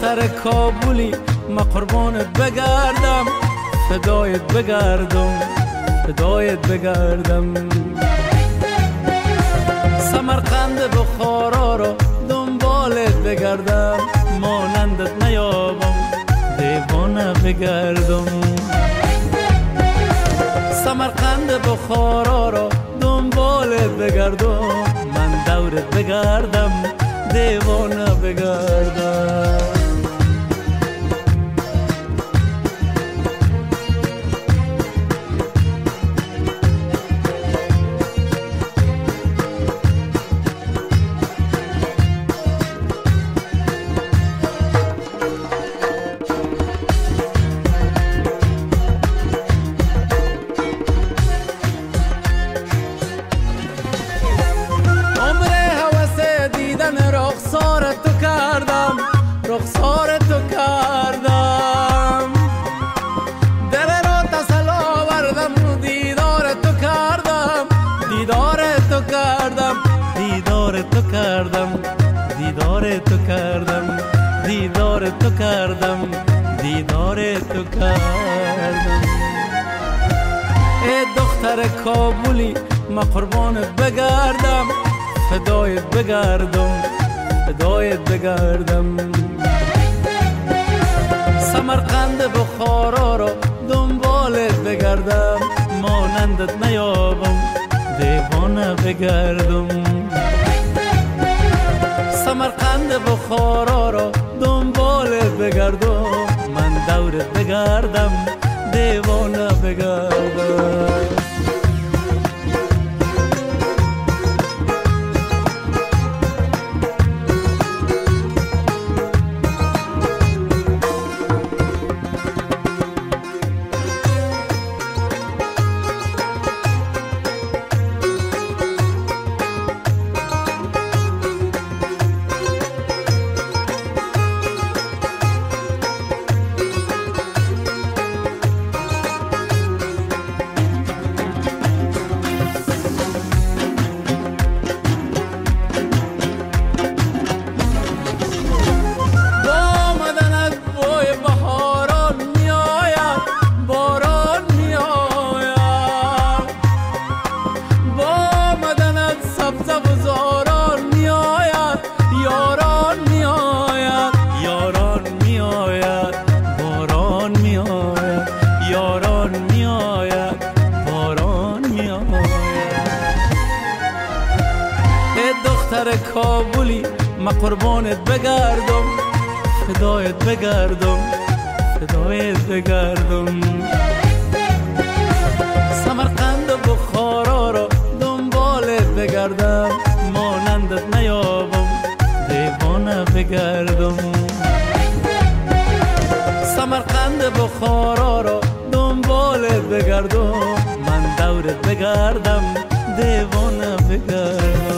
دختر کابولی ما قربانت بگردم، فدایت بگردم، فدایت بگردم. سمرقند بخارا رو دنبالت بگردم، مانندت نیابم دیوانه بگردم. سمرقند بخارا رو دنبالت بگردم، من دورت بگردم دیوانه بگردم. رخسار تو کردم، رخسار تو کردم، دل را تسل آوردم، دیدار تو کردم، دیدار تو کردم، دیدار تو کردم، دیدار تو کردم، دیدار تو کردم، دیدار تو کردم. ای دختر کابولی ما قربانت بگردم، فدایت بگردم، فدایت بگردم. سمرقند بخارا رو دنبالت بگردم، مانندت نیابم دیوانه بگردم. سمرقند بخارا رو دنبالت بگردم، من دورت بگردم دیوانه بگردم. دختر کابولی ما قربانت بگردم، فدایت بگردم، فدایت بگردم. سمرقند بخارا رو دنبالت بگردم، مانندت نیابم دیوانه بگردم. سمرقند بخارا رو دنبالت بگردم، من دورت بگردم دیوانه بگردم.